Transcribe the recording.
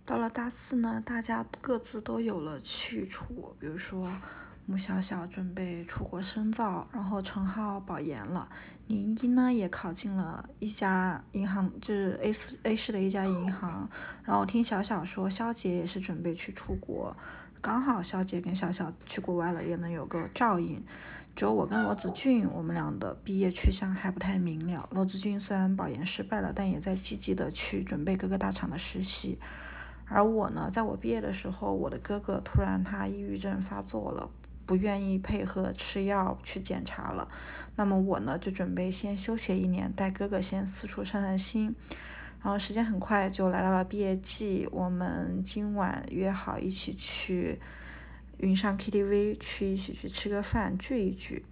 到了大4呢，大家各自都有了去处，比如说穆小小准备出国深造，然后陈浩保研了，林一呢也考进了一家银行，就是 A 市的一家银行。然后听小小说，肖杰也是准备去出国，刚好肖杰跟小小去国外了，也能有个照应。只有我跟罗子俊，我们俩的毕业去向还不太明了。罗子俊虽然保研失败了，但也在积极的去准备各个大厂的实习。而我呢，在我毕业的时候，我的哥哥突然他抑郁症发作了，不愿意配合吃药去检查了。那么我呢，就准备先休学1年，带哥哥先四处散散心。然后时间很快就来到了毕业季，我们今晚约好一起去云上 KTV，一起去吃个饭，聚一聚。